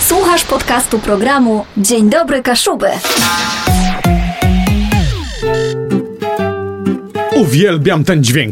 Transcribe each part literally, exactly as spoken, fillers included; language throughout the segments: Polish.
Słuchasz podcastu programu Dzień Dobry Kaszuby. Uwielbiam ten dźwięk.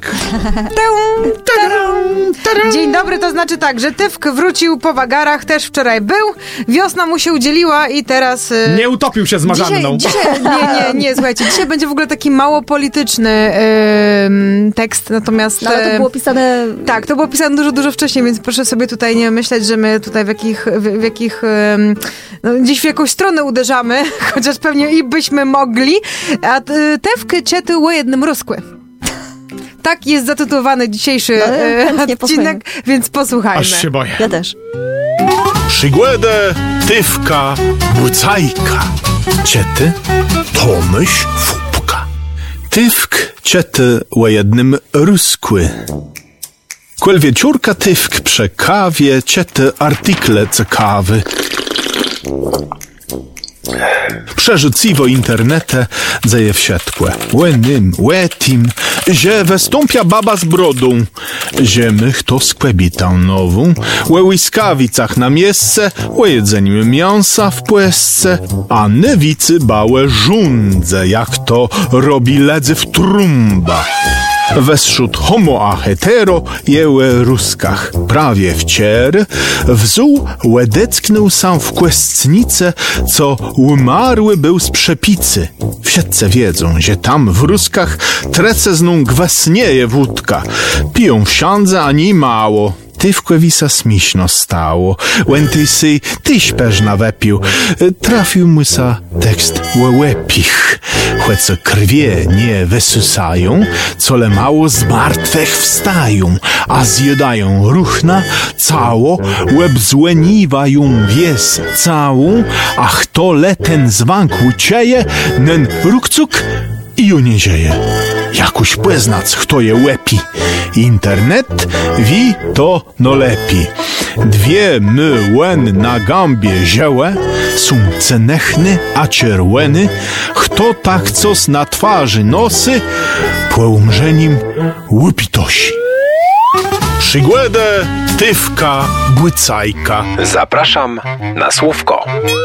Dzień dobry, to znaczy tak, że Tyfk wrócił po wagarach, też wczoraj był, wiosna mu się udzieliła i teraz... Yy, nie utopił się z Marzanną. Dzisiaj, dzisiaj, nie, nie, nie, słuchajcie, dzisiaj będzie w ogóle taki mało polityczny yy, tekst, natomiast... No, ale to było pisane... Tak, to było pisane dużo, dużo wcześniej, więc proszę sobie tutaj nie myśleć, że my tutaj w jakich, w, w jakich yy, no, gdzieś w jakąś stronę uderzamy, chociaż pewnie i byśmy mogli, a yy, Tyfk ciety ło jednym ruskły. Tak jest zatytułowany dzisiejszy no, e, odcinek, więc posłuchajmy. Aż się boję. Ja też. Przygłedę Tyfka Bucajka. Ciety Tomyś Fupka. Tyfk ciety ło jednym ruskły. Kłel wieczórka Tyfk prze kawie ciety artykle ciekawy. Przerzuciwo internete dzeje wsiadkłe. Łenym, łetim, że wystąpia baba z brodą. Ziemych to skłebitą nową. Łe łyskawicach na miejsce, łe jedzeniu mięsa w płesce, a newicy bałe żundze, jak to robi ledzy w trumba. Weszód homo a hetero jełe ruskach prawie wcier, wzół łedecknął sam w kłestnicę, co umarły był z przepicy. Wszyscy wiedzą, że tam w ruskach trecezną gwasnieje wódka. Piją w siandze ani mało. Tyfkłe wisa smiśno stało. Łęty sy tyś peżna wepił. Trafił mu sa tekst łełepich. Chłe co krwie nie wysysają, cole mało z martwych wstają, a zjedają ruchna cało, łeb złeniwają wies całą, a kto leten zwankł cieje, nen rukcuk i ju nie dzieje. Jakuś poznac, kto je łepi. Internet wi to no lepi. Dwie my łen na gambie ziełe są cenechny a czerweny. Kto tak coś na twarzy nosy, po umrzeniem łupitosi. Przygłedę Tyfka Bucajka. Zapraszam na słówko.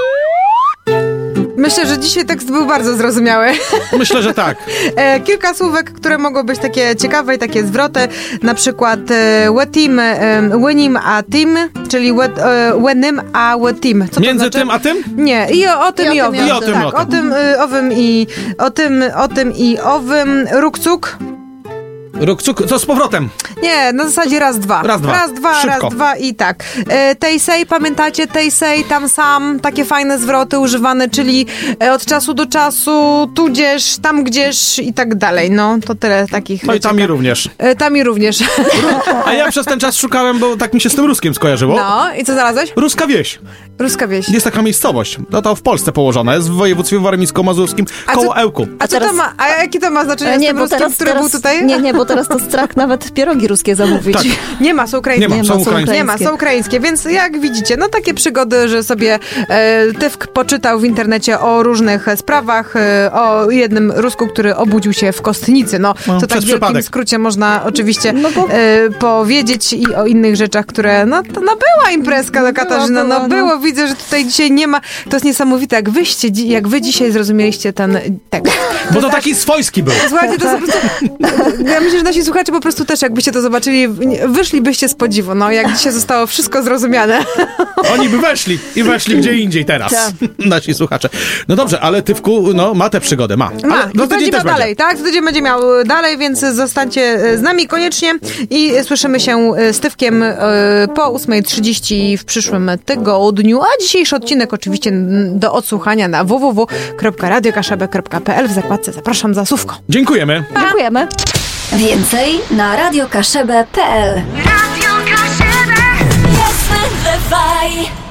Myślę, że dzisiaj tekst był bardzo zrozumiały. Myślę, że tak. e, kilka słówek, które mogą być takie ciekawe i takie zwroty. Na przykład e, wetim, e, wenim a tim, czyli we, e, wenym a wetim. Co Między to znaczy? tym a tym? Nie, i o, o tym i, I o owym. tym, i o tym, tak, i o tym. o tym, y, owym i o tym, o tym i owym. Rukcuk. Rukcuk, co z powrotem? Nie, na zasadzie raz, dwa. Raz, dwa. Raz, dwa, Szybko. raz, dwa i tak. E, tejsej, pamiętacie? Tejsej, tam sam, takie fajne zwroty używane, czyli e, od czasu do czasu, tudzież, tam gdzieś i tak dalej. No, to tyle takich. No i tam i również. E, tam i również. A ja przez ten czas szukałem, bo tak mi się z tym ruskiem skojarzyło. No, i co znalazłeś? Ruska wieś. Ruska wieś. Jest taka miejscowość. No to w Polsce położona. Jest w województwie warmińsko-mazurskim A koło co- Ełku. A co teraz- to ma, a jakie to ma znaczenie E, z nie, tym bo ruskim, teraz, który teraz, był tutaj? Nie, nie, bo teraz to strach nawet pierogi ruskie zamówić. Tak. Nie ma, są ukraińskie. Nie ma, są ukraińskie. Nie ma, są ukraińskie, więc jak widzicie, no takie przygody, że sobie e, Tyfk poczytał w internecie o różnych sprawach, e, o jednym Rusku, który obudził się w kostnicy. No, No, to tak w przez wielkim przypadek. skrócie można oczywiście No bo- e, powiedzieć i o innych rzeczach, które, no, to, no była imprezka, no Katarzyna, była, no no. było, widzę, że tutaj dzisiaj nie ma, to jest niesamowite, jak wyście, dzi- jak wy dzisiaj zrozumieliście ten tekst. Bo to taki swojski był. Słuchajcie, to jest po prostu... Ja myślę, że nasi słuchacze po prostu też, jakbyście to zobaczyli, wyszlibyście z podziwu, no, jak dzisiaj zostało wszystko zrozumiane. Oni by weszli i weszli gdzie indziej teraz. Tak. Nasi słuchacze. No dobrze, ale Tywku, no, ma tę przygodę, ma. Ma, Ale i za tydzień będzie też miał dalej, tak? Za tydzień będzie miał dalej, więc zostańcie z nami koniecznie i słyszymy się z Tywkiem e, po ósma trzydzieści w przyszłym tygodniu, a dzisiejszy odcinek oczywiście do odsłuchania na w w w kropka radio kaszebę kropka p l w zakładce Zapraszam za słówko. Dziękujemy. Dziękujemy. Więcej na radio kaszebę kropka p l. Radio Kaszebę. Jasne, dawaj.